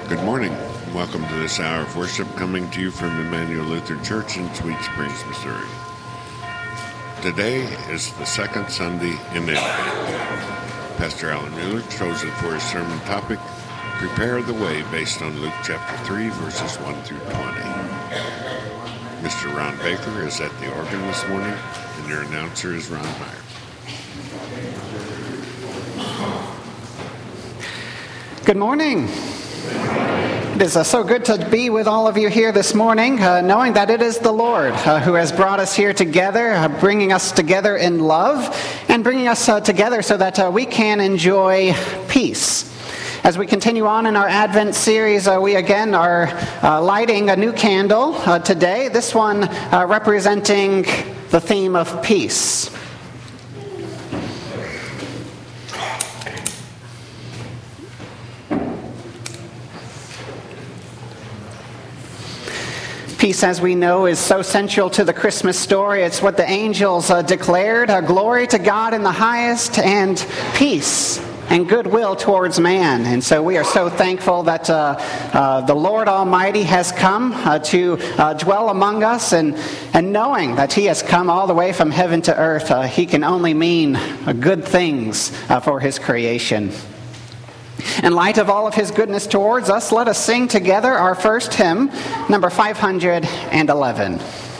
Good morning. Welcome to this hour of worship coming to you from Emmanuel Lutheran Church in Sweet Springs, Missouri. Today is the second Sunday in Advent. Pastor Alan Mueller chosen for his sermon topic, Prepare the Way, based on Luke chapter 3, verses 1 through 20. Mr. Ron Baker is at the organ this morning, and your announcer is Ron Meyer. Good morning. It is so good to be with all of you here this morning, knowing that it is the Lord who has brought us here together, bringing us together in love, and bringing us together so that we can enjoy peace. As we continue on in our Advent series, we again are lighting a new candle today, this one representing the theme of peace. Peace, as we know, is so central to the Christmas story. It's what the angels declared, glory to God in the highest, and peace and goodwill towards man. And so we are so thankful that the Lord Almighty has come to dwell among us, and knowing that He has come all the way from heaven to earth, He can only mean good things for His creation. In light of all of His goodness towards us, let us sing together our first hymn, number 511.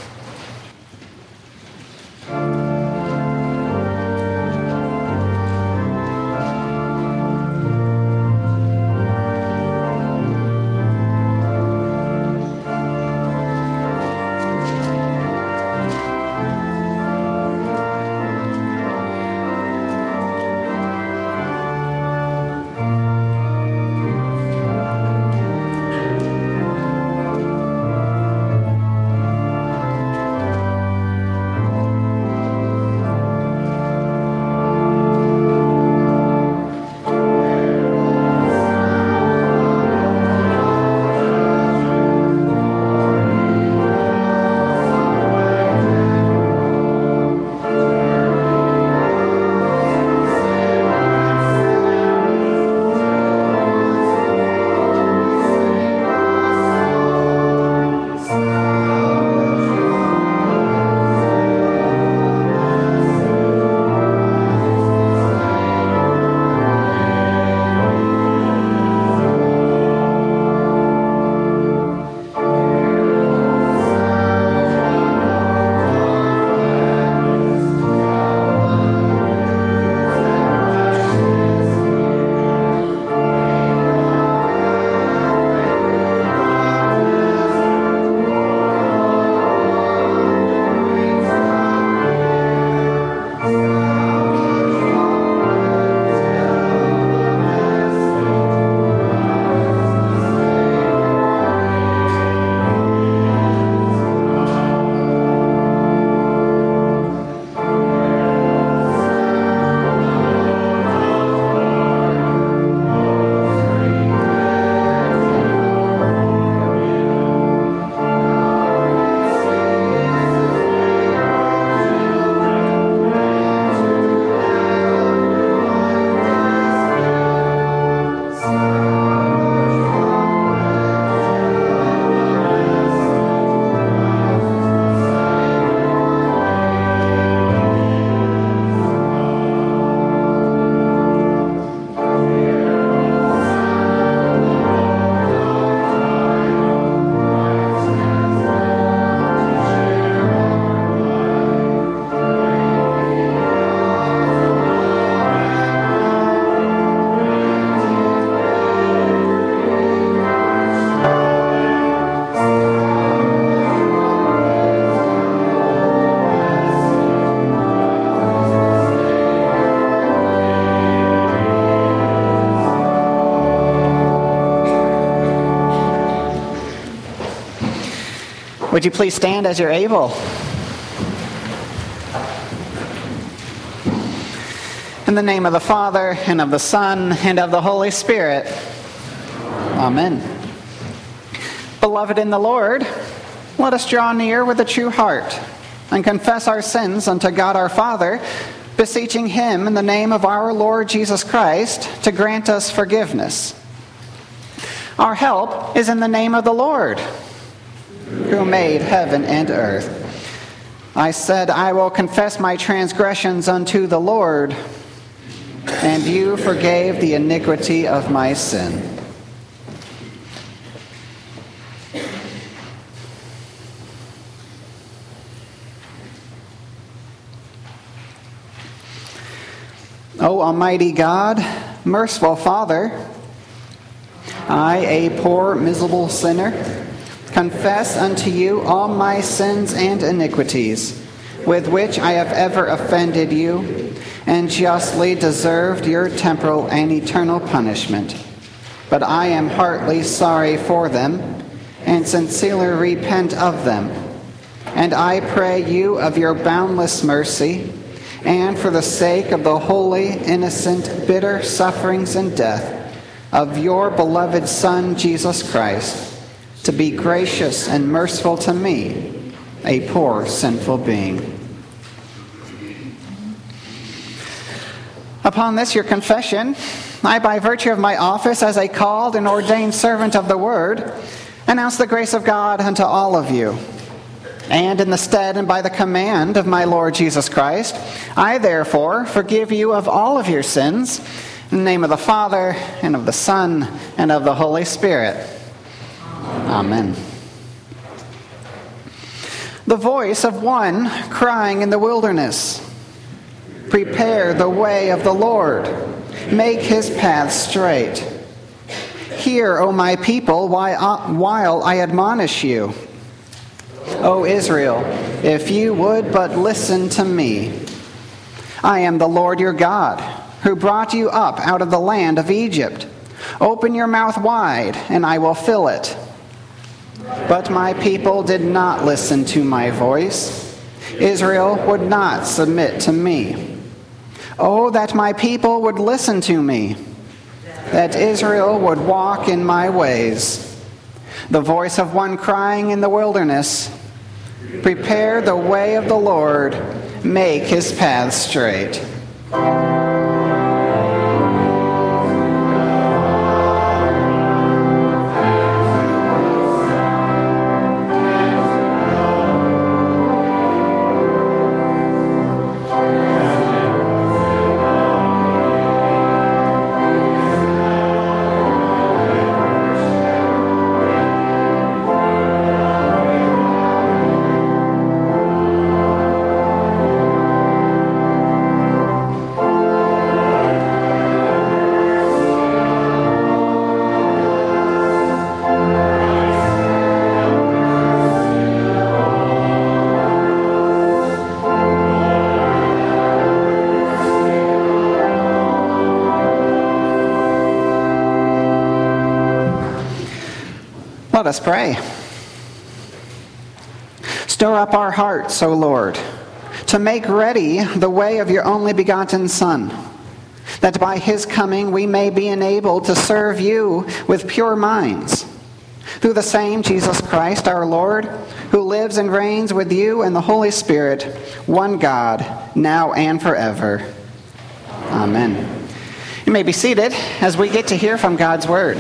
Would you please stand as you're able? In the name of the Father, and of the Son, and of the Holy Spirit. Amen. Beloved in the Lord, let us draw near with a true heart and confess our sins unto God our Father, beseeching Him in the name of our Lord Jesus Christ to grant us forgiveness. Our help is in the name of the Lord, who made heaven and earth. I said, I will confess my transgressions unto the Lord, and you forgave the iniquity of my sin. O Almighty God, merciful Father, I, a poor, miserable sinner, confess unto you all my sins and iniquities, with which I have ever offended you, and justly deserved your temporal and eternal punishment. But I am heartily sorry for them, and sincerely repent of them. And I pray you of your boundless mercy, and for the sake of the holy, innocent, bitter sufferings and death of your beloved Son, Jesus Christ, to be gracious and merciful to me, a poor, sinful being. Upon this, your confession, I, by virtue of my office as a called and ordained servant of the Word, announce the grace of God unto all of you. And in the stead and by the command of my Lord Jesus Christ, I therefore forgive you of all of your sins, in the name of the Father, and of the Son, and of the Holy Spirit. Amen. The voice of one crying in the wilderness, prepare the way of the Lord, make his paths straight. Hear, O my people, while I admonish you. O Israel, if you would but listen to me. I am the Lord your God, who brought you up out of the land of Egypt. Open your mouth wide, and I will fill it. But my people did not listen to my voice. Israel would not submit to me. Oh, that my people would listen to me, that Israel would walk in my ways. The voice of one crying in the wilderness, prepare the way of the Lord, make his paths straight. Let us pray. Stir up our hearts, O Lord, to make ready the way of your only begotten Son, that by his coming we may be enabled to serve you with pure minds. Through the same Jesus Christ our Lord, who lives and reigns with you and the Holy Spirit, one God, now and forever. Amen. You may be seated as we get to hear from God's Word.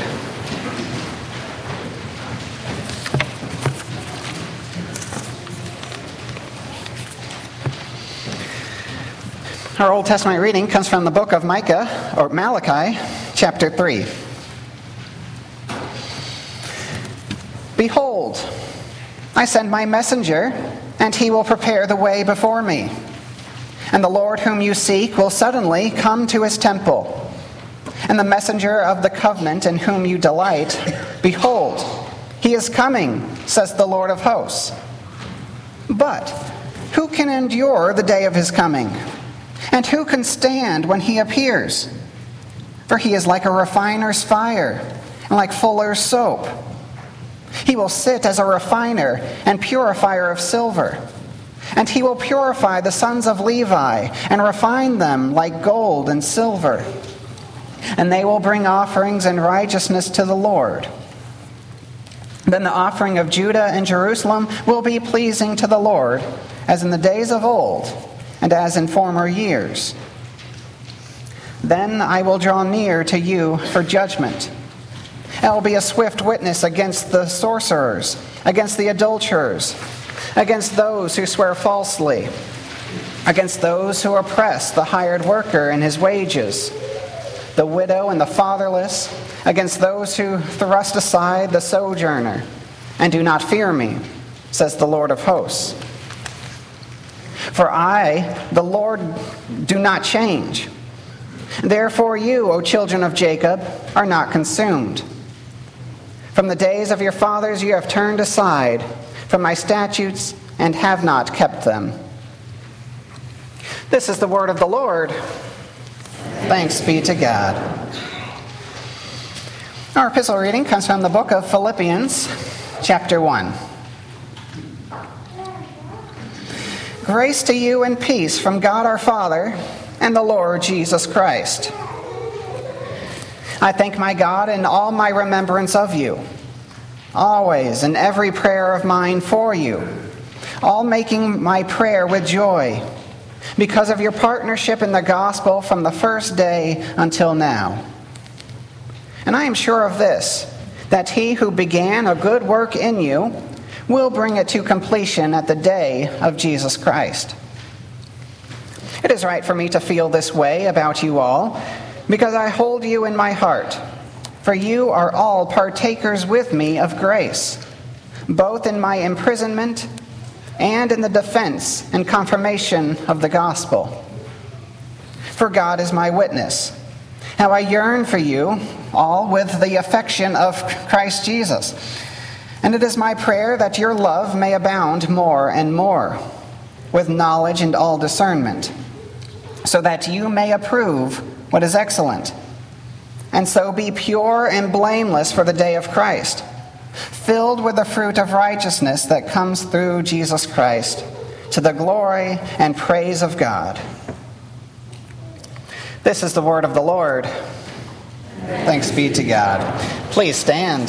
Our Old Testament reading comes from the book of Malachi, chapter 3. Behold, I send my messenger, and he will prepare the way before me. And the Lord whom you seek will suddenly come to his temple. And the messenger of the covenant in whom you delight, behold, he is coming, says the Lord of hosts. But who can endure the day of his coming? And who can stand when he appears? For he is like a refiner's fire, and like fuller's soap. He will sit as a refiner and purifier of silver. And he will purify the sons of Levi, and refine them like gold and silver. And they will bring offerings in righteousness to the Lord. Then the offering of Judah and Jerusalem will be pleasing to the Lord, as in the days of old, and as in former years. Then I will draw near to you for judgment, I will be a swift witness against the sorcerers, against the adulterers, against those who swear falsely, against those who oppress the hired worker and his wages, the widow and the fatherless, against those who thrust aside the sojourner and do not fear me, says the Lord of hosts. For I, the Lord, do not change. Therefore you, O children of Jacob, are not consumed. From the days of your fathers you have turned aside from my statutes and have not kept them. This is the word of the Lord. Thanks be to God. Our epistle reading comes from the book of Philippians, chapter 1. Grace to you and peace from God our Father and the Lord Jesus Christ. I thank my God in all my remembrance of you, always in every prayer of mine for you, all making my prayer with joy, because of your partnership in the gospel from the first day until now. And I am sure of this, that he who began a good work in you will bring it to completion at the day of Jesus Christ. It is right for me to feel this way about you all, because I hold you in my heart, for you are all partakers with me of grace, both in my imprisonment and in the defense and confirmation of the gospel. For God is my witness, how I yearn for you all with the affection of Christ Jesus. And it is my prayer that your love may abound more and more, with knowledge and all discernment, so that you may approve what is excellent, and so be pure and blameless for the day of Christ, filled with the fruit of righteousness that comes through Jesus Christ, to the glory and praise of God. This is the word of the Lord. Thanks be to God. Please stand.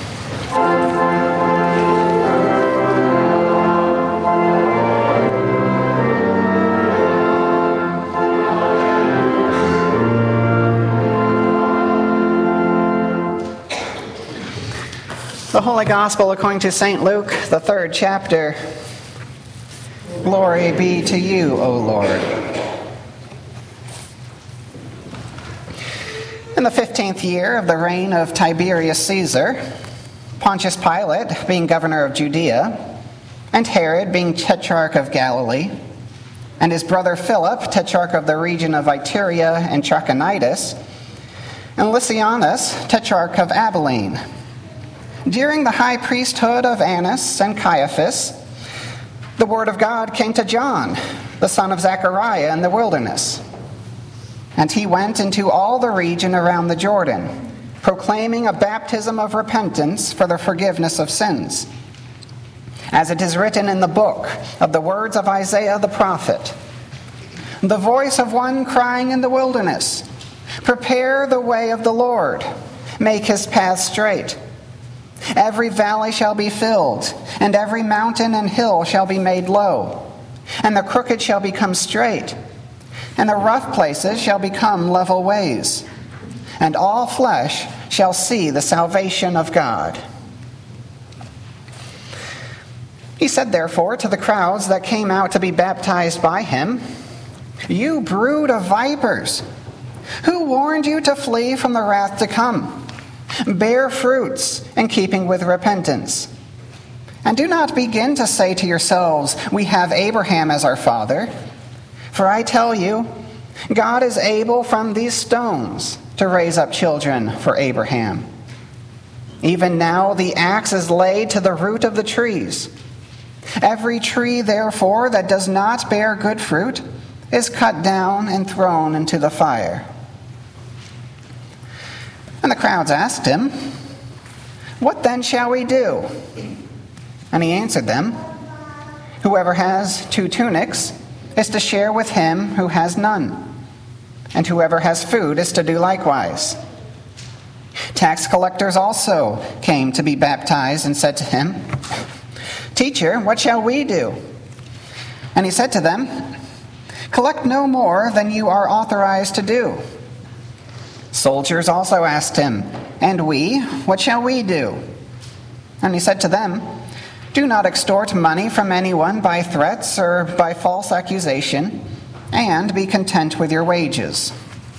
The Holy Gospel according to St. Luke, the 3rd chapter. Glory be to you, O Lord. In the 15th year of the reign of Tiberius Caesar, Pontius Pilate being governor of Judea, and Herod being tetrarch of Galilee, and his brother Philip, tetrarch of the region of Iturea and Trachonitis, and Lysianus, tetrarch of Abilene, during the high priesthood of Annas and Caiaphas, the word of God came to John, the son of Zechariah, in the wilderness. And he went into all the region around the Jordan, proclaiming a baptism of repentance for the forgiveness of sins, as it is written in the book of the words of Isaiah the prophet, the voice of one crying in the wilderness, prepare the way of the Lord, make his path straight. Every valley shall be filled, and every mountain and hill shall be made low, and the crooked shall become straight, and the rough places shall become level ways, and all flesh shall see the salvation of God. He said, therefore, to the crowds that came out to be baptized by him, you brood of vipers, who warned you to flee from the wrath to come? Bear fruits in keeping with repentance. And do not begin to say to yourselves, we have Abraham as our father. For I tell you, God is able from these stones to raise up children for Abraham. Even now the axe is laid to the root of the trees. Every tree, therefore, that does not bear good fruit is cut down and thrown into the fire. And the crowds asked him, what then shall we do? And he answered them, whoever has 2 tunics is to share with him who has none, and whoever has food is to do likewise. Tax collectors also came to be baptized and said to him, Teacher, what shall we do? And he said to them, collect no more than you are authorized to do. Soldiers also asked him, "And we, what shall we do?" And he said to them, "Do not extort money from anyone by threats or by false accusation, and be content with your wages."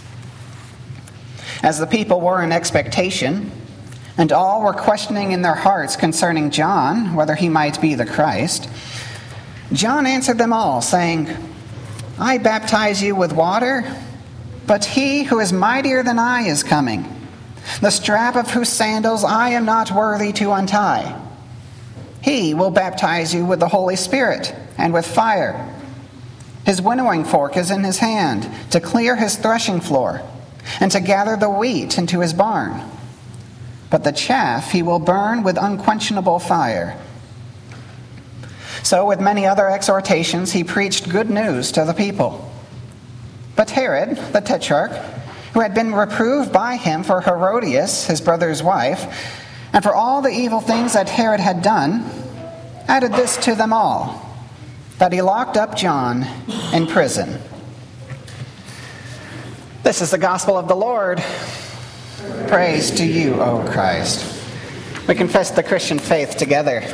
As the people were in expectation, and all were questioning in their hearts concerning John, whether he might be the Christ, John answered them all, saying, "I baptize you with water, but he who is mightier than I is coming, the strap of whose sandals I am not worthy to untie. He will baptize you with the Holy Spirit and with fire. His winnowing fork is in his hand to clear his threshing floor and to gather the wheat into his barn. But the chaff he will burn with unquenchable fire." So with many other exhortations he preached good news to the people. But Herod, the tetrarch, who had been reproved by him for Herodias, his brother's wife, and for all the evil things that Herod had done, added this to them all, that he locked up John in prison. This is the gospel of the Lord. Praise to you, O Christ. We confess the Christian faith together.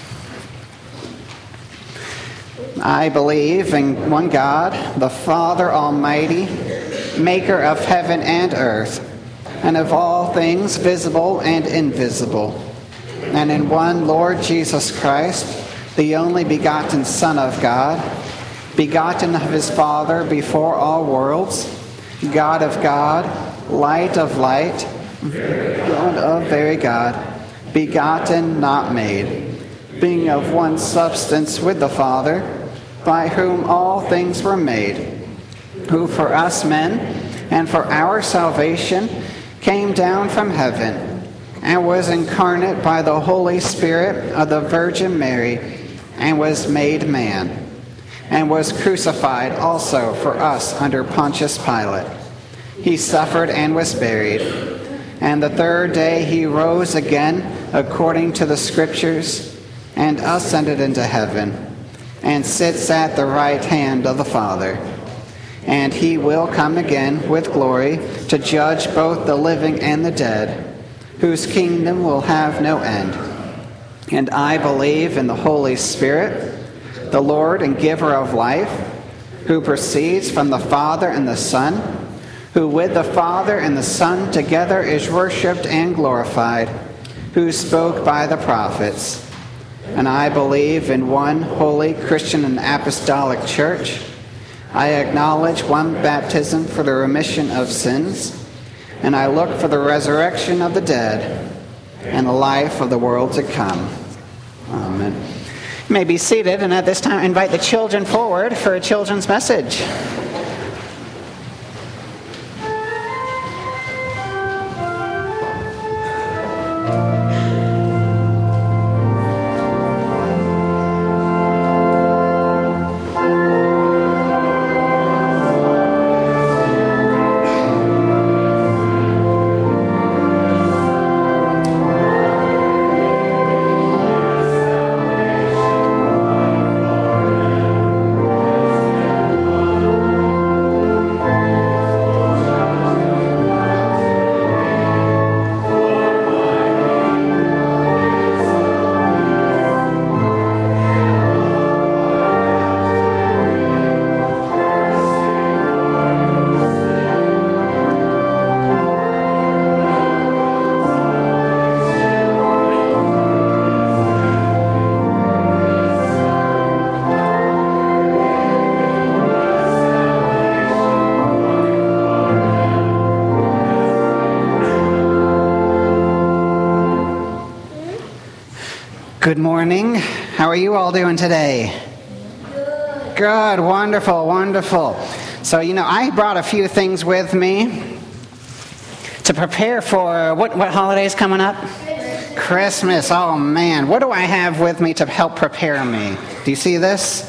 I believe in one God, the Father Almighty, maker of heaven and earth, and of all things visible and invisible, and in one Lord Jesus Christ, the only begotten Son of God, begotten of his Father before all worlds, God of God, light of light, God of very God, begotten, not made, being of one substance with the Father, by whom all things were made, who for us men and for our salvation came down from heaven, and was incarnate by the Holy Spirit of the Virgin Mary, and was made man, and was crucified also for us under Pontius Pilate. He suffered and was buried, and the third day he rose again according to the Scriptures, and ascended into heaven, and sits at the right hand of the Father. And he will come again with glory to judge both the living and the dead, whose kingdom will have no end. And I believe in the Holy Spirit, the Lord and giver of life, who proceeds from the Father and the Son, who with the Father and the Son together is worshipped and glorified, who spoke by the prophets. And I believe in one holy Christian and apostolic church. I acknowledge one baptism for the remission of sins, and I look for the resurrection of the dead and the life of the world to come. Amen. You may be seated, and at this time I invite the children forward for a children's message. Good morning. How are you all doing today? Good. Wonderful, wonderful. So, I brought a few things with me to prepare for what holiday is coming up? Christmas. Oh, man. What do I have with me to help prepare me? Do you see this?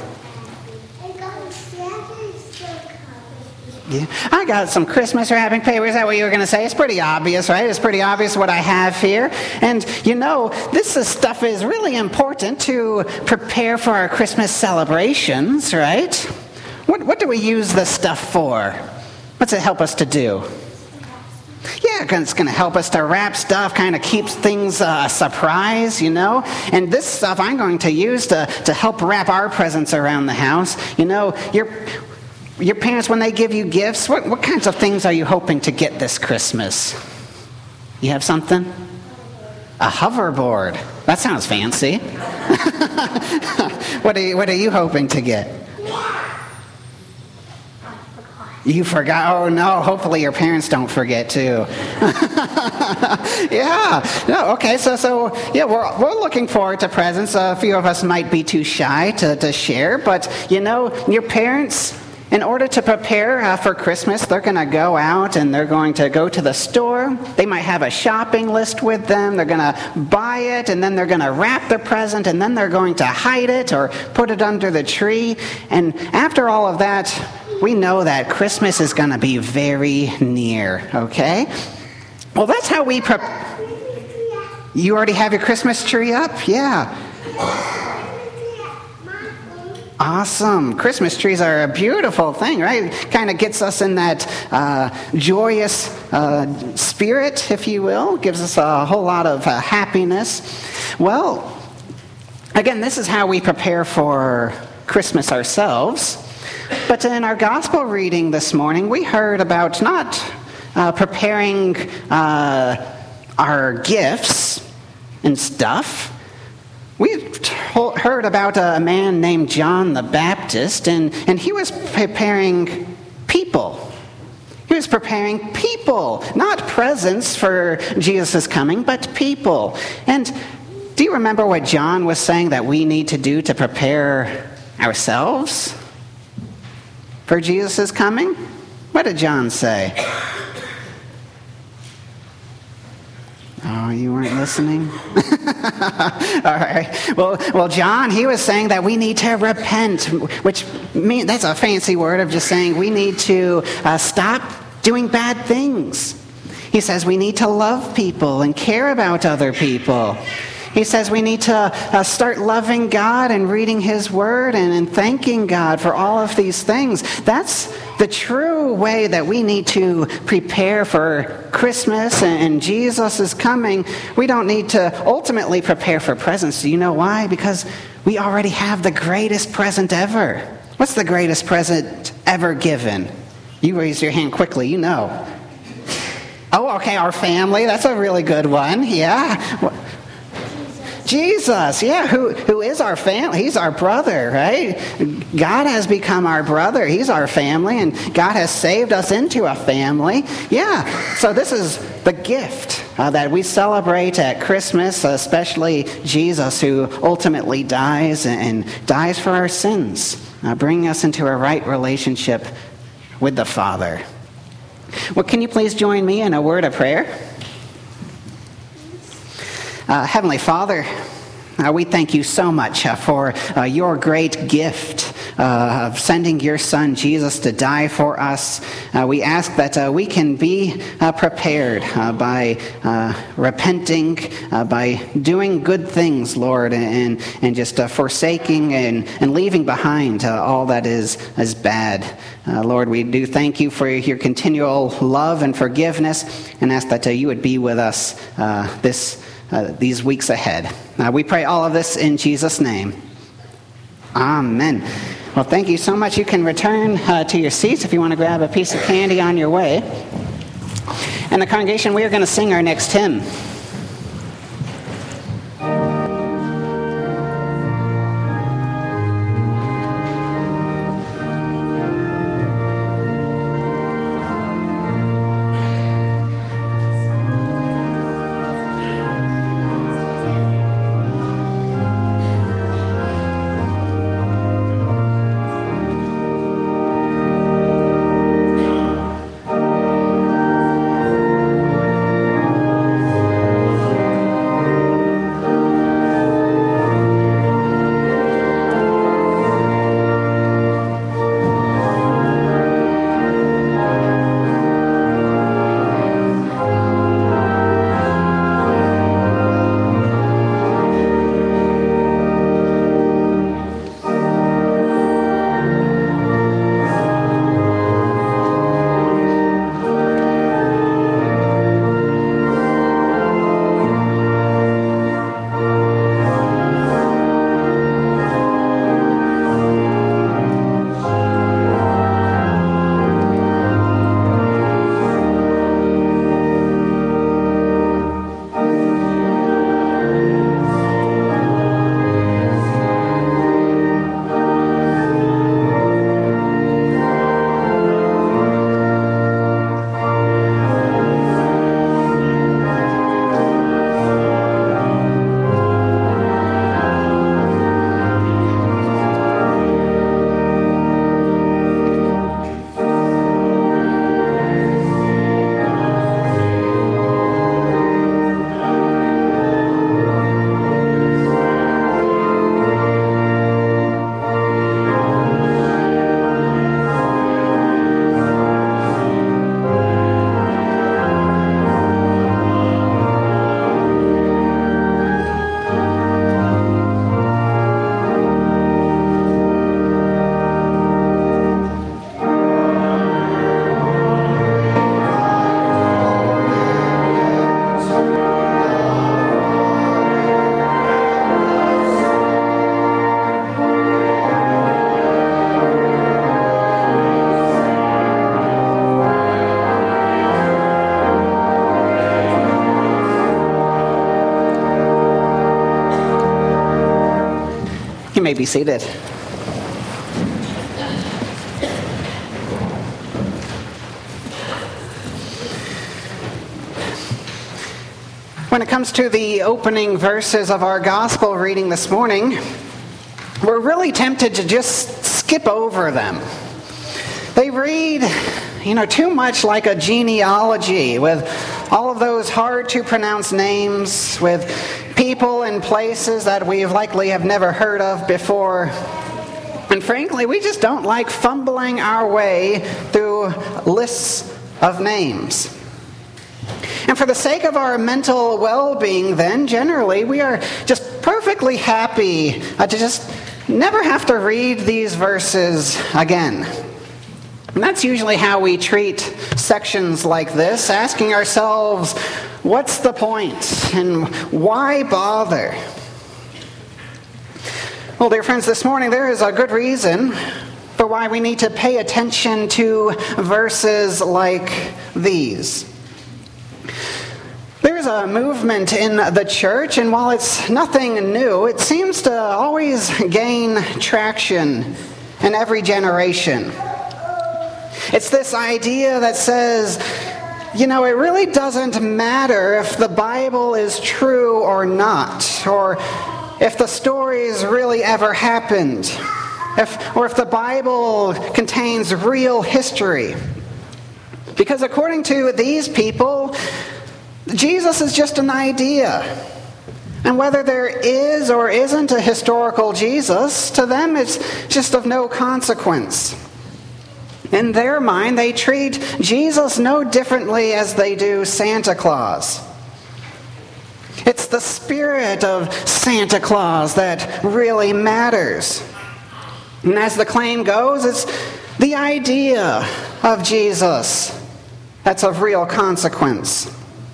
Yeah. I got some Christmas wrapping paper. Is that what you were going to say? It's pretty obvious, right? It's pretty obvious what I have here. And, this stuff is really important to prepare for our Christmas celebrations, right? What do we use this stuff for? What's it help us to do? Yeah, it's going to help us to wrap stuff, kind of keeps things a surprise, And this stuff I'm going to use to help wrap our presents around the house. Your parents, when they give you gifts, what kinds of things are you hoping to get this Christmas? You have something? A hoverboard. That sounds fancy. What are you hoping to get? You forgot? Oh no, hopefully your parents don't forget too. Yeah. No, okay, so yeah, we're looking forward to presents. A few of us might be too shy to share, but your parents, in order to prepare for Christmas, they're going to go out and they're going to go to the store. They might have a shopping list with them. They're going to buy it, and then they're going to wrap the present, and then they're going to hide it or put it under the tree. And after all of that, we know that Christmas is going to be very near, okay? Well, that's how we prepare. You already have your Christmas tree up? Yeah. Awesome. Christmas trees are a beautiful thing, right? Kind of gets us in that joyous spirit, if you will. Gives us a whole lot of happiness. Well, again, this is how we prepare for Christmas ourselves. But in our gospel reading this morning, we heard about not preparing our gifts and stuff. We heard about a man named John the Baptist, and he was preparing people. He was preparing people, not presents for Jesus' coming, but people. And do you remember what John was saying that we need to do to prepare ourselves for Jesus' coming? What did John say? Oh, you weren't listening? All right. Well, John, he was saying that we need to repent, which means that's a fancy word of just saying we need to stop doing bad things. He says we need to love people and care about other people. He says we need to start loving God and reading His Word and thanking God for all of these things. That's the true way that we need to prepare for Christmas and Jesus is coming. We don't need to ultimately prepare for presents. Do you know why? Because we already have the greatest present ever. What's the greatest present ever given? You raise your hand quickly, you know. Oh, okay, our family. That's a really good one. Yeah. Jesus, yeah, who is our family? He's our brother, right? God has become our brother. He's our family, and God has saved us into a family. Yeah, so this is the gift that we celebrate at Christmas, especially Jesus, who ultimately dies and dies for our sins, bringing us into a right relationship with the Father. Well, can you please join me in a word of prayer? Heavenly Father, we thank you so much for your great gift of sending your Son, Jesus, to die for us. We ask that we can be prepared by repenting, by doing good things, Lord, and just forsaking and leaving behind all that is bad. Lord, we do thank you for your continual love and forgiveness, and ask that you would be with us these weeks ahead. We pray all of this in Jesus' name. Amen. Well, thank you so much. You can return to your seats if you want to grab a piece of candy on your way. And the congregation, we are going to sing our next hymn. be seated. When it comes to the opening verses of our gospel reading this morning, we're really tempted to just skip over them. They read, too much like a genealogy with all of those hard-to-pronounce names, with people and places that we likely have never heard of before. And frankly, we just don't like fumbling our way through lists of names. And for the sake of our mental well-being, then, generally, we are just perfectly happy to just never have to read these verses again. And that's usually how we treat sections like this, asking ourselves, what's the point? And why bother? Well, dear friends, this morning there is a good reason for why we need to pay attention to verses like these. There's a movement in the church, and while it's nothing new, it seems to always gain traction in every generation. It's this idea that says, it really doesn't matter if the Bible is true or not, or if the stories really ever happened, or if the Bible contains real history. Because according to these people, Jesus is just an idea. And whether there is or isn't a historical Jesus, to them it's just of no consequence. In their mind, they treat Jesus no differently as they do Santa Claus. It's the spirit of Santa Claus that really matters. And as the claim goes, it's the idea of Jesus that's of real consequence.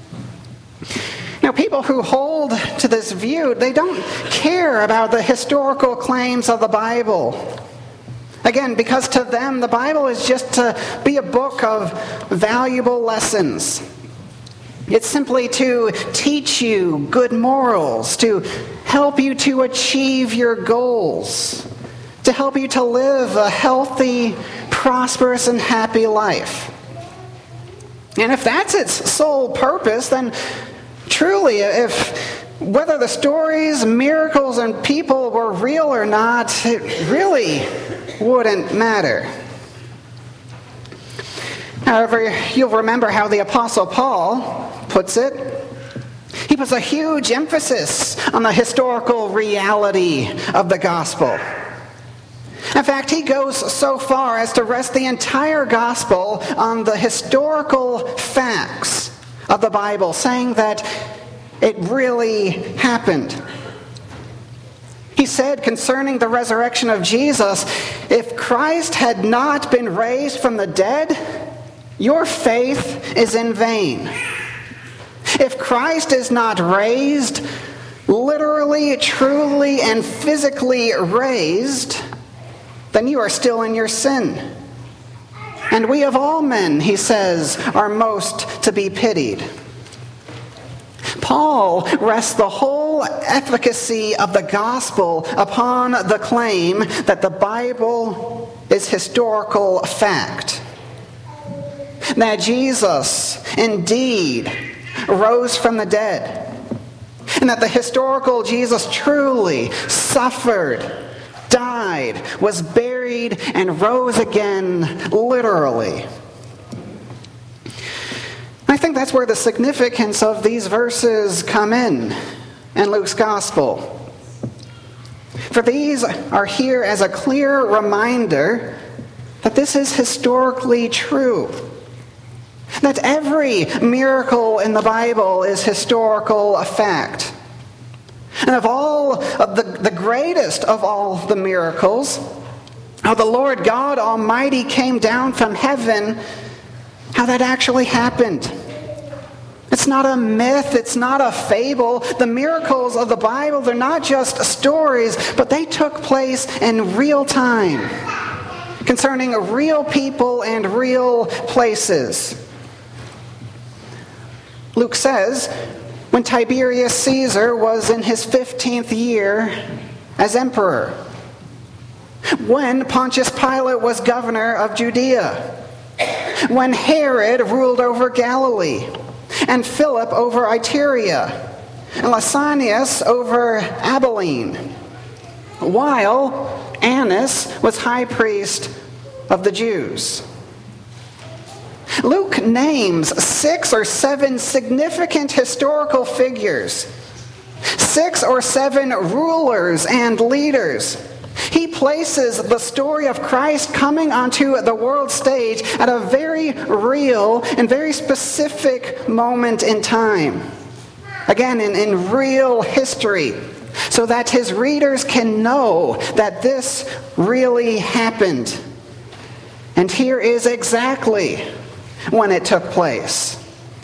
People who hold to this view, they don't care about the historical claims of the Bible. Again, because to them, the Bible is just to be a book of valuable lessons. It's simply to teach you good morals, to help you to achieve your goals, to help you to live a healthy, prosperous, and happy life. And if that's its sole purpose, then truly, whether the stories, miracles, and people were real or not, it really wouldn't matter. However, you'll remember how the Apostle Paul puts it. He puts a huge emphasis on the historical reality of the gospel. In fact, he goes so far as to rest the entire gospel on the historical facts of the Bible, saying that it really happened. He said concerning the resurrection of Jesus, if Christ had not been raised from the dead, your faith is in vain. If Christ is not raised, literally, truly, and physically raised, then you are still in your sin. And we of all men, he says, are most to be pitied. Paul rests the whole efficacy of the gospel upon the claim that the Bible is historical fact. That Jesus indeed rose from the dead. And that the historical Jesus truly suffered, died, was buried, and rose again literally. I think that's where the significance of these verses come in Luke's gospel. For these are here as a clear reminder that this is historically true. That every miracle in the Bible is historical fact. And of the greatest of all the miracles, how the Lord God Almighty came down from heaven, how that actually happened. It's not a myth, it's not a fable. The miracles of the Bible, they're not just stories, but they took place in real time, concerning real people and real places. Luke says, when Tiberius Caesar was in his 15th year as emperor, when Pontius Pilate was governor of Judea, when Herod ruled over Galilee, and Philip over Iturea, and Lysanias over Abilene, while Annas was high priest of the Jews. Luke names 6 or 7 significant historical figures, 6 or 7 rulers and leaders. He places the story of Christ coming onto the world stage at a very real and very specific moment in time. Again, in real history, so that his readers can know that this really happened. And here is exactly when it took place.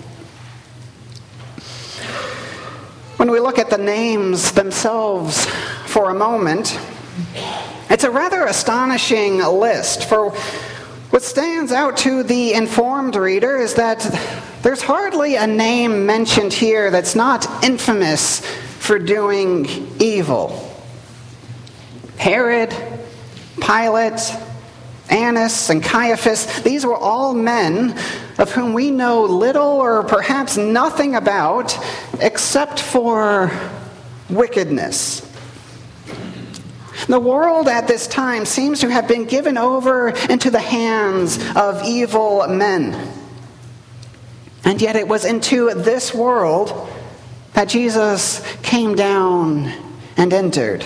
When we look at the names themselves for a moment, it's a rather astonishing list. For what stands out to the informed reader is that there's hardly a name mentioned here that's not infamous for doing evil. Herod, Pilate, Annas, and Caiaphas, these were all men of whom we know little or perhaps nothing about except for wickedness. The world at this time seems to have been given over into the hands of evil men. And yet it was into this world that Jesus came down and entered.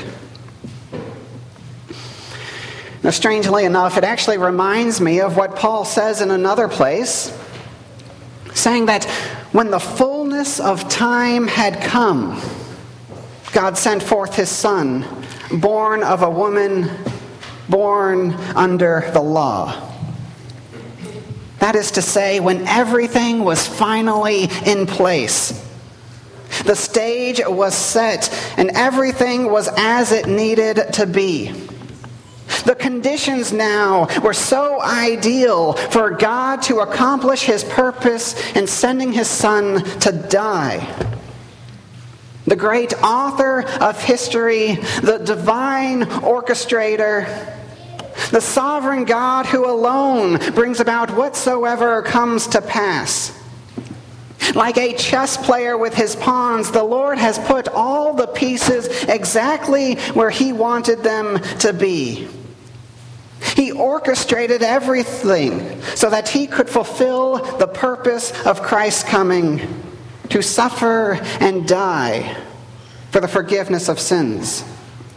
Now, strangely enough, it actually reminds me of what Paul says in another place, saying that when the fullness of time had come, God sent forth his Son, born of a woman, born under the law. That is to say, when everything was finally in place. The stage was set, and everything was as it needed to be. The conditions now were so ideal for God to accomplish his purpose in sending his Son to die. The great author of history, the divine orchestrator, the sovereign God who alone brings about whatsoever comes to pass. Like a chess player with his pawns, the Lord has put all the pieces exactly where he wanted them to be. He orchestrated everything so that he could fulfill the purpose of Christ's coming, to suffer and die for the forgiveness of sins.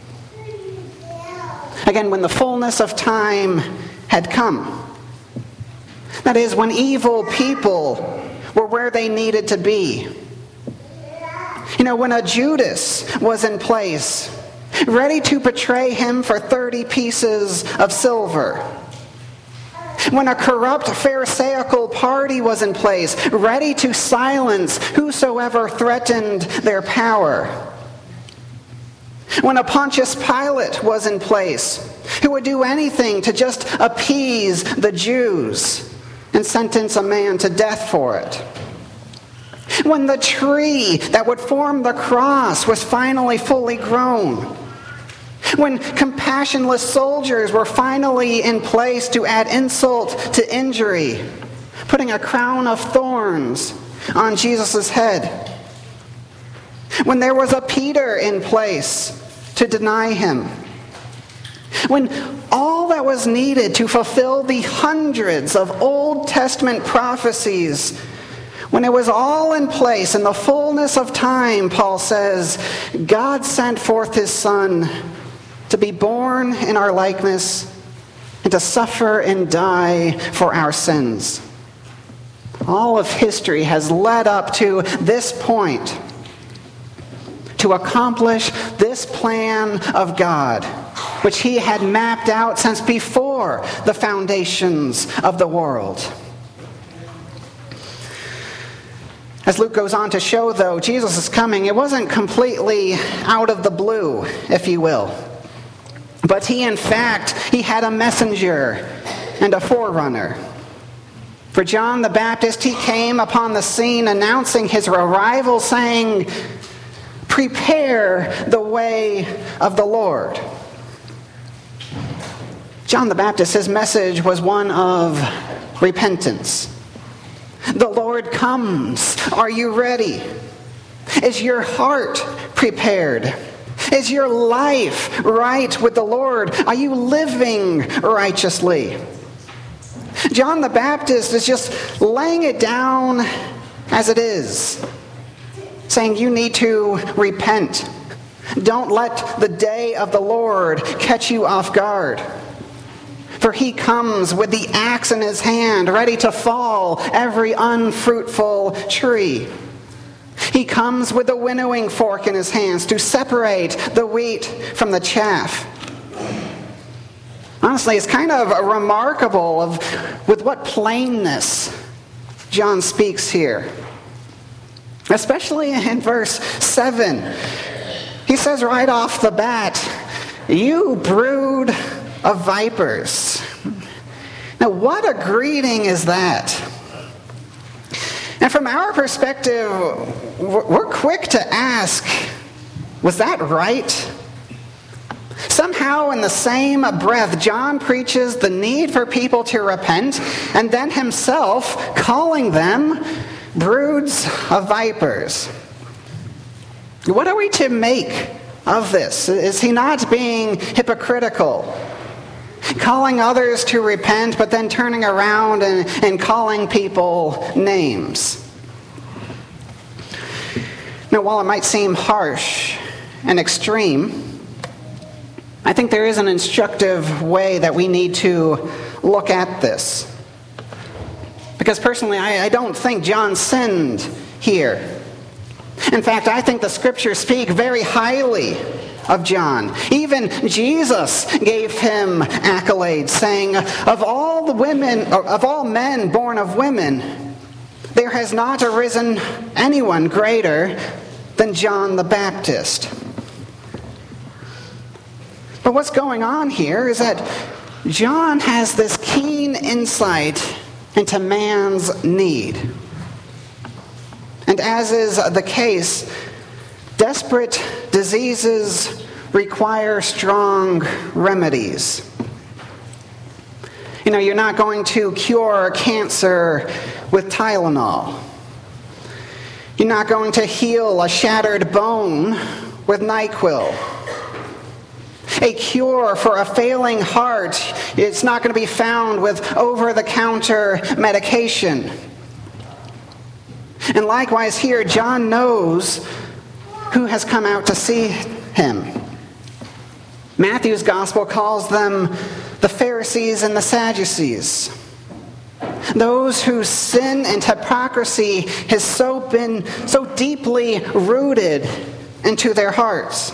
Again, when the fullness of time had come, that is, when evil people were where they needed to be. When a Judas was in place, ready to betray him for 30 pieces of silver. When a corrupt Pharisaical party was in place, ready to silence whosoever threatened their power. When a Pontius Pilate was in place, who would do anything to just appease the Jews and sentence a man to death for it. When the tree that would form the cross was finally fully grown. When compassionless soldiers were finally in place to add insult to injury, putting a crown of thorns on Jesus' head. When there was a Peter in place to deny him. When all that was needed to fulfill the hundreds of Old Testament prophecies, when it was all in place in the fullness of time, Paul says, God sent forth his Son to be born in our likeness and to suffer and die for our sins. All of history has led up to this point, to accomplish this plan of God, which he had mapped out since before the foundations of the world. As Luke goes on to show, though, Jesus' coming, it wasn't completely out of the blue, if you will. But he had a messenger and a forerunner. For John the Baptist, he came upon the scene announcing his arrival, saying, "Prepare the way of the Lord." John the Baptist, his message was one of repentance. The Lord comes. Are you ready? Is your heart prepared? Is your life right with the Lord? Are you living righteously? John the Baptist is just laying it down as it is, saying you need to repent. Don't let the day of the Lord catch you off guard. For he comes with the axe in his hand, ready to fall every unfruitful tree. He comes with the winnowing fork in his hands to separate the wheat from the chaff. Honestly, it's kind of remarkable with what plainness John speaks here. Especially in verse 7. He says right off the bat, "You brood of vipers." Now, what a greeting is that? And from our perspective, we're quick to ask, was that right? Somehow in the same breath, John preaches the need for people to repent, and then himself calling them broods of vipers. What are we to make of this? Is he not being hypocritical? Calling others to repent, but then turning around and calling people names. Now, while it might seem harsh and extreme, I think there is an instructive way that we need to look at this. Because personally, I don't think John sinned here. In fact, I think the scriptures speak very highly of John. Even Jesus gave him accolades, saying, of all men born of women, there has not arisen anyone greater than John the Baptist. But what's going on here is that John has this keen insight into man's need. And as is the case, desperate diseases require strong remedies. You know, you're not going to cure cancer with Tylenol. You're not going to heal a shattered bone with NyQuil. A cure for a failing heart, it's not going to be found with over-the-counter medication. And likewise here, John knows who has come out to see him. Matthew's gospel calls them the Pharisees and the Sadducees. Those whose sin and hypocrisy has been so deeply rooted into their hearts.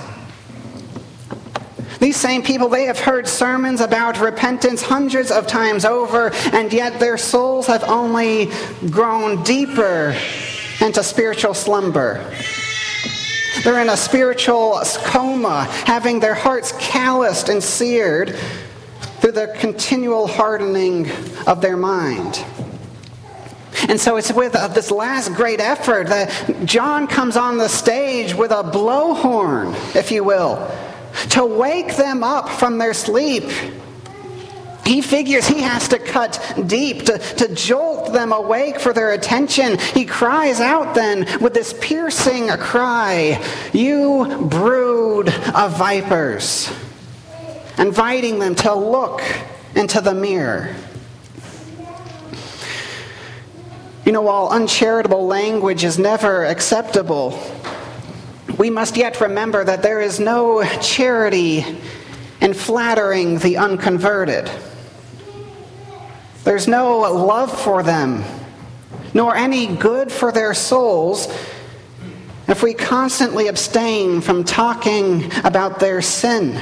These same people, they have heard sermons about repentance hundreds of times over, and yet their souls have only grown deeper into spiritual slumber. They're in a spiritual coma, having their hearts calloused and seared through the continual hardening of their mind. And so it's with this last great effort that John comes on the stage with a blowhorn, if you will, to wake them up from their sleep. He figures he has to cut deep to jolt them awake for their attention. He cries out then with this piercing cry, "You brood of vipers," inviting them to look into the mirror. You know, while uncharitable language is never acceptable, we must yet remember that there is no charity in flattering the unconverted. There's no love for them, nor any good for their souls, if we constantly abstain from talking about their sin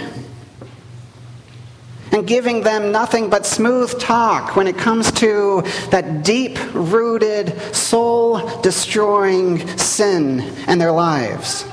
and giving them nothing but smooth talk when it comes to that deep-rooted, soul-destroying sin in their lives.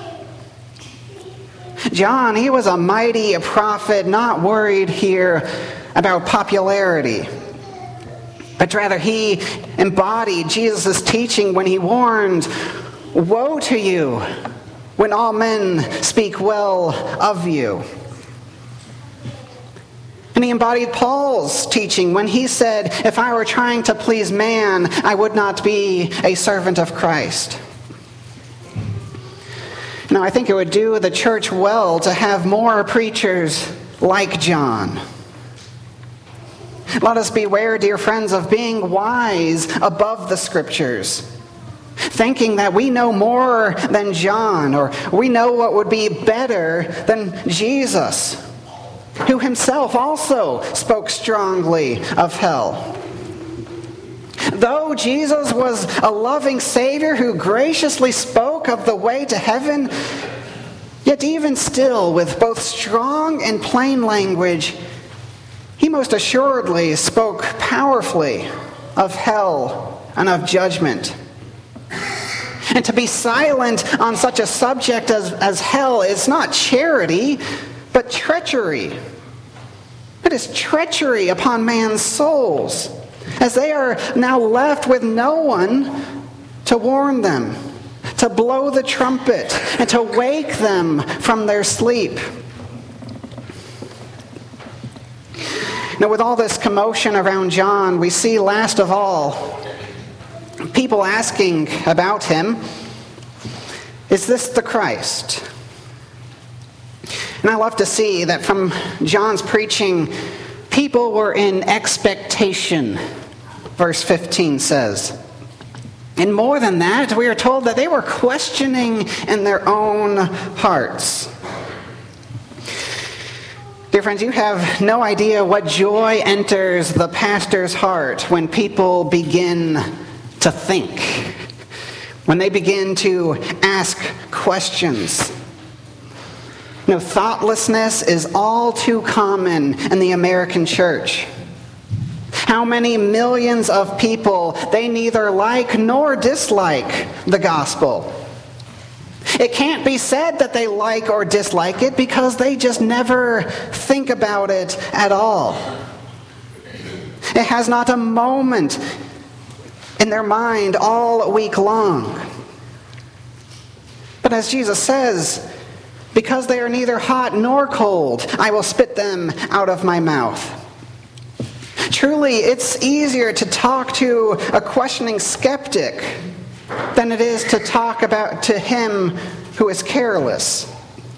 John, he was a mighty prophet, not worried here about popularity. But rather, he embodied Jesus' teaching when he warned, "Woe to you when all men speak well of you." And he embodied Paul's teaching when he said, if I were trying to please man, I would not be a servant of Christ. Now, I think it would do the church well to have more preachers like John. Let us beware, dear friends, of being wise above the Scriptures, thinking that we know more than John, or we know what would be better than Jesus, who himself also spoke strongly of hell. Though Jesus was a loving Savior who graciously spoke of the way to heaven, yet even still, with both strong and plain language, he most assuredly spoke powerfully of hell and of judgment. And to be silent on such a subject as hell is not charity, but treachery. It is treachery upon man's souls, as they are now left with no one to warn them, to blow the trumpet, and to wake them from their sleep. Now, with all this commotion around John, we see last of all people asking about him, is this the Christ? And I love to see that from John's preaching, people were in expectation, verse 15 says. And more than that, we are told that they were questioning in their own hearts. Dear friends, you have no idea what joy enters the pastor's heart when people begin to think, when they begin to ask questions. No, thoughtlessness is all too common in the American church. How many millions of people, they neither like nor dislike the gospel. It can't be said that they like or dislike it because they just never think about it at all. It has not a moment in their mind all week long. But as Jesus says, because they are neither hot nor cold, I will spit them out of my mouth. Truly, it's easier to talk to a questioning skeptic than it is to talk to him who is careless.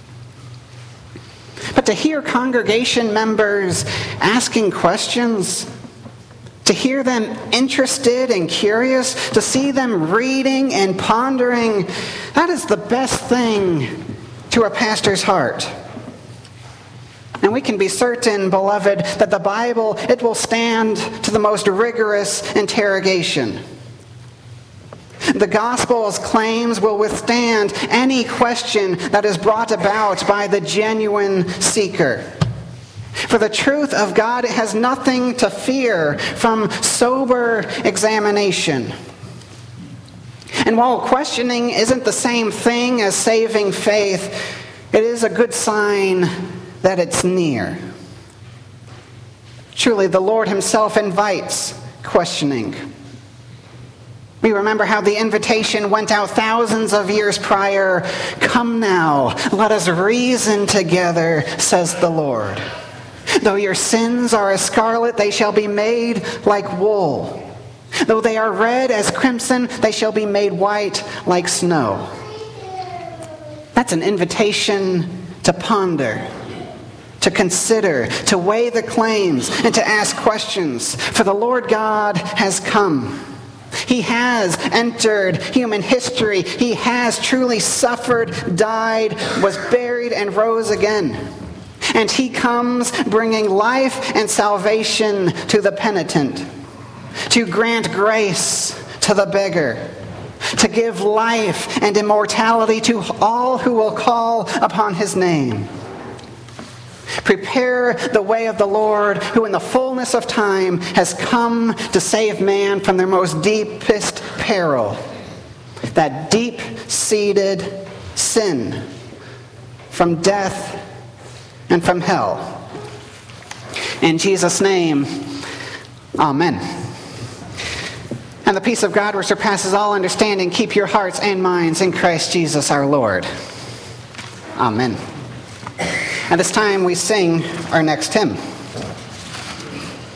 But to hear congregation members asking questions, to hear them interested and curious, to see them reading and pondering, that is the best thing to a pastor's heart. And we can be certain, beloved, that the Bible, it will stand to the most rigorous interrogation. The gospel's claims will withstand any question that is brought about by the genuine seeker. For the truth of God has nothing to fear from sober examination. And while questioning isn't the same thing as saving faith, it is a good sign that it's near. Truly, the Lord himself invites questioning. We remember how the invitation went out thousands of years prior. Come now, let us reason together, says the Lord. Though your sins are as scarlet, they shall be made like wool. Though they are red as crimson, they shall be made white like snow. That's an invitation to ponder, to consider, to weigh the claims, and to ask questions. For the Lord God has come. He has entered human history. He has truly suffered, died, was buried, and rose again. And he comes bringing life and salvation to the penitent, to grant grace to the beggar, to give life and immortality to all who will call upon his name. Prepare the way of the Lord, who in the fullness of time has come to save man from their most deepest peril, that deep-seated sin, from death and from hell. In Jesus' name, amen. And the peace of God, which surpasses all understanding, keep your hearts and minds in Christ Jesus our Lord. Amen. At this time, we sing our next hymn.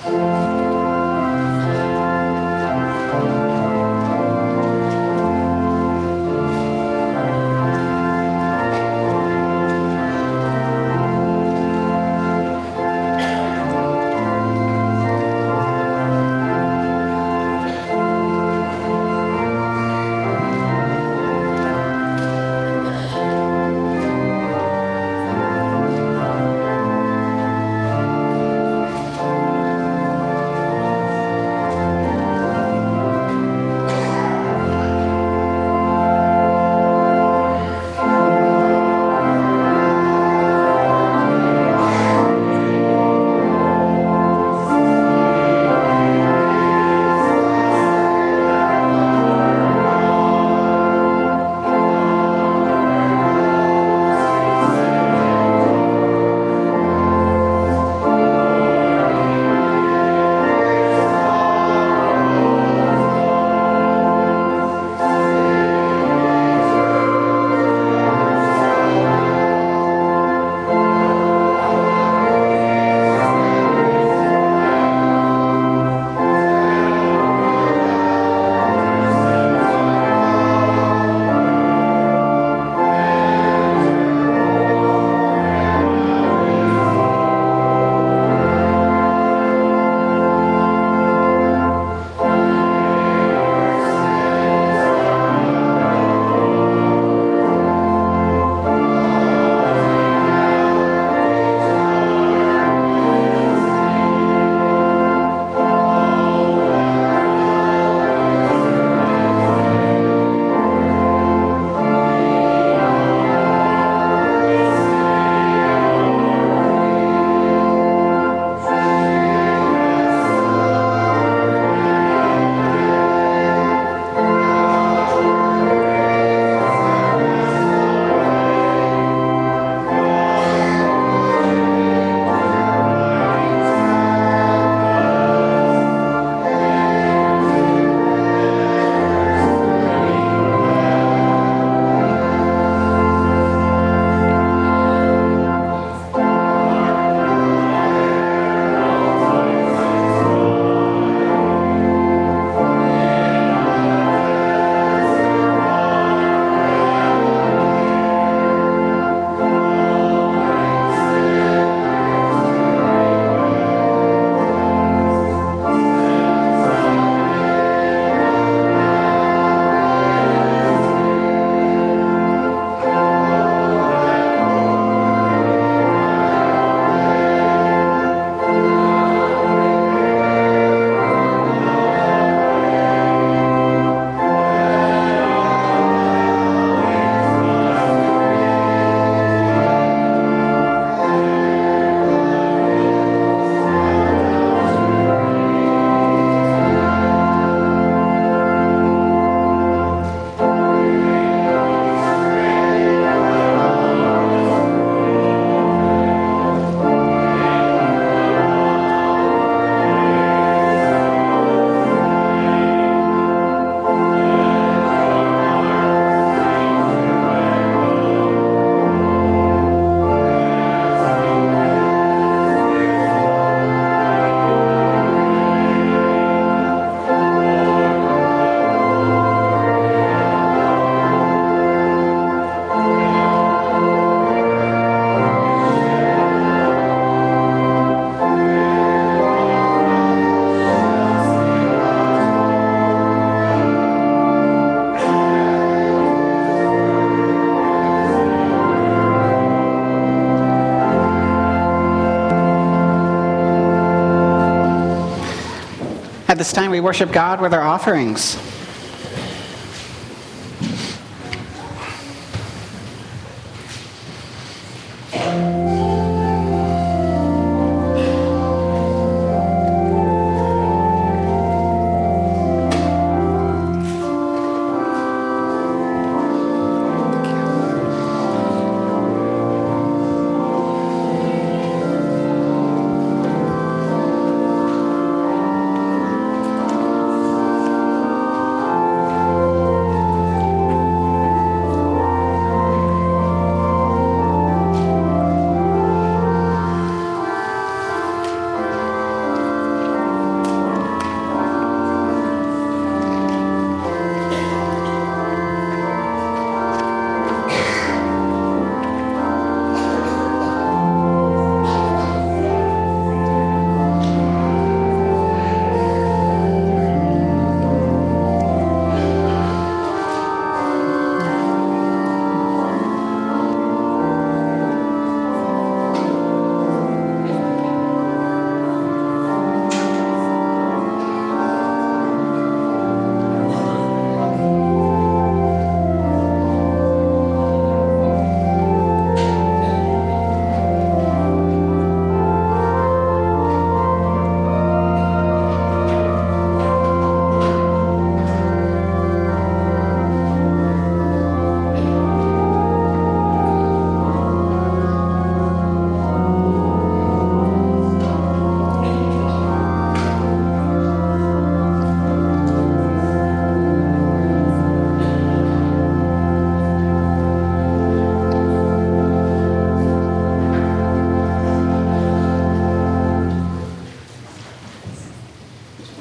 At this time, we worship God with our offerings.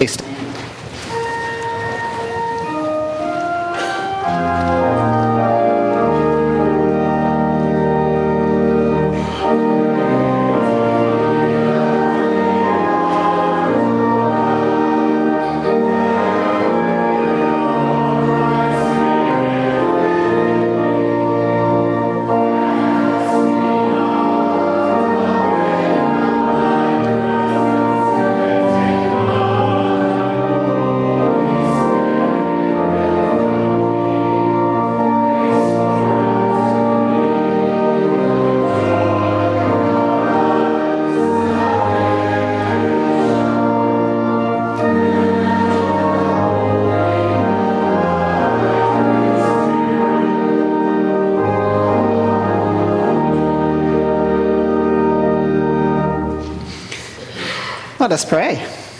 Let us pray.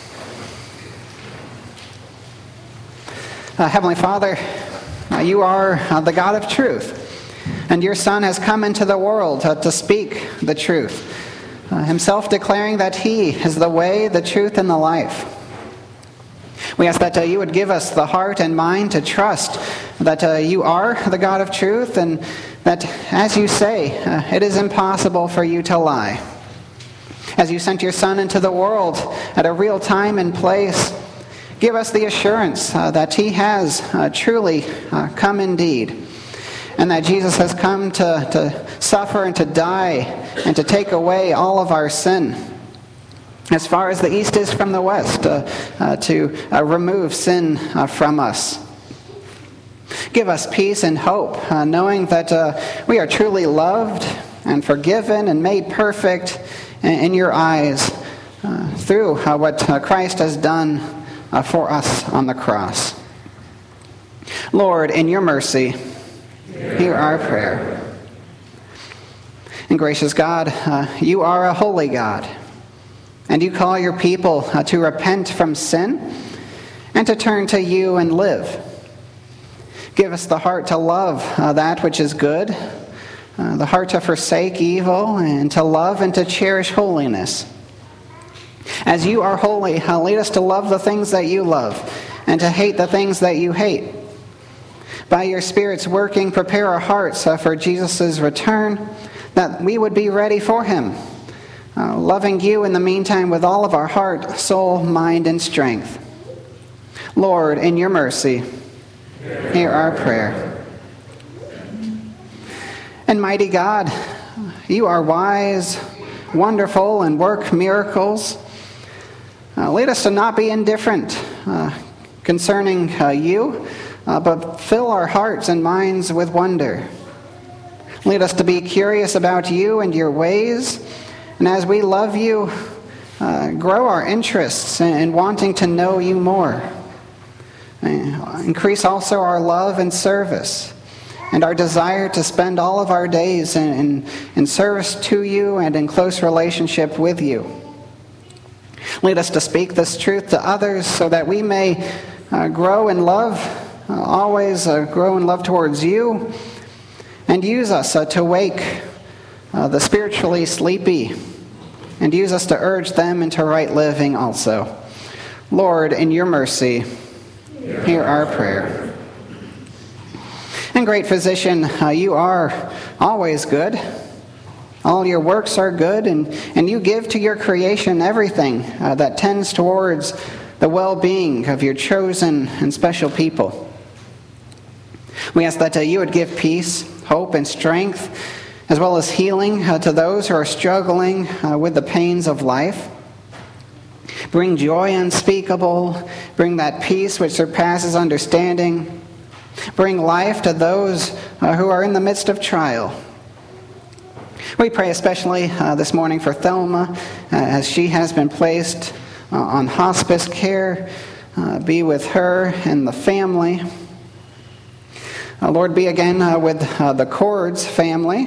Heavenly Father, you are the God of truth, and your Son has come into the world to speak the truth, himself declaring that he is the way, the truth, and the life. We ask that you would give us the heart and mind to trust that you are the God of truth, and that, as you say, it is impossible for you to lie. As you sent your Son into the world at a real time and place, give us the assurance that he has truly come indeed, and that Jesus has come to suffer and to die and to take away all of our sin, as far as the east is from the west, to remove sin from us. Give us peace and hope, knowing that we are truly loved and forgiven and made perfect in your eyes through what Christ has done for us on the cross. Lord, in your mercy, hear our prayer. And gracious God, you are a holy God, and you call your people to repent from sin and to turn to you and live. Give us the heart to love that which is good, the heart to forsake evil, and to love and to cherish holiness. As you are holy, lead us to love the things that you love and to hate the things that you hate. By your Spirit's working, prepare our hearts for Jesus' return, that we would be ready for him, loving you in the meantime with all of our heart, soul, mind, and strength. Lord, in your mercy, hear our prayer. And mighty God, you are wise, wonderful, and work miracles. Lead us to not be indifferent concerning you, but fill our hearts and minds with wonder. Lead us to be curious about you and your ways, and as we love you, grow our interests in wanting to know you more. Increase also our love and service, and our desire to spend all of our days in service to you and in close relationship with you. Lead us to speak this truth to others so that we may grow in love, always grow in love towards you, and use us to wake the spiritually sleepy, and use us to urge them into right living also. Lord, in your mercy, hear our prayer. And great physician, you are always good. All your works are good, and you give to your creation everything that tends towards the well-being of your chosen and special people. We ask that you would give peace, hope, and strength, as well as healing to those who are struggling with the pains of life. Bring joy unspeakable, bring that peace which surpasses understanding. Bring life to those who are in the midst of trial. We pray especially this morning for Thelma, as she has been placed on hospice care. Be with her and the family. Lord, be again with the Cords family.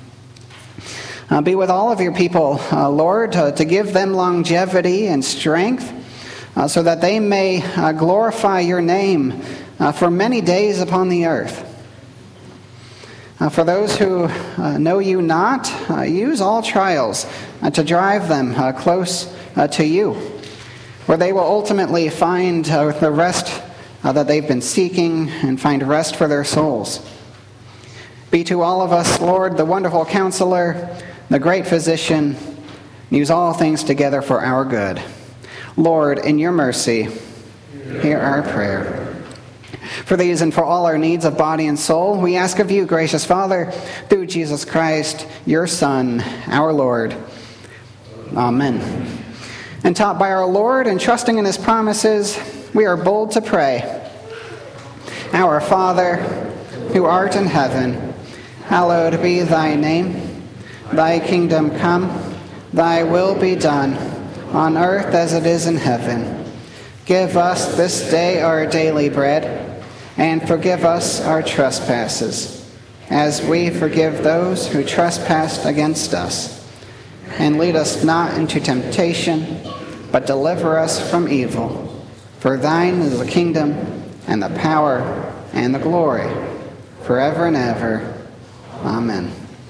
Be with all of your people, Lord, to give them longevity and strength so that they may glorify your name for many days upon the earth. For those who know you not, use all trials to drive them close to you. where they will ultimately find the rest that they've been seeking and find rest for their souls. Be to all of us, Lord, the wonderful counselor, the great physician. Use all things together for our good. Lord, in your mercy, hear our prayer. For these and for all our needs of body and soul, we ask of you, gracious Father, through Jesus Christ, your Son, our Lord. Amen. And taught by our Lord and trusting in his promises, we are bold to pray. Our Father, who art in heaven, hallowed be thy name. Thy kingdom come, thy will be done, on earth as it is in heaven. Give us this day our daily bread, and forgive us our trespasses, as we forgive those who trespass against us. And lead us not into temptation, but deliver us from evil. For thine is the kingdom, and the power, and the glory, forever and ever. Amen.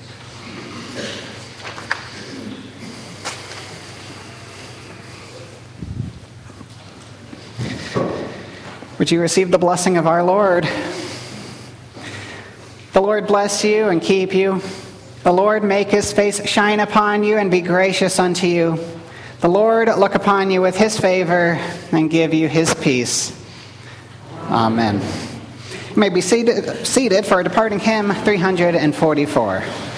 Would you receive the blessing of our Lord? The Lord bless you and keep you. The Lord make his face shine upon you and be gracious unto you. The Lord look upon you with his favor and give you his peace. Amen. You may be seated for a departing hymn 344.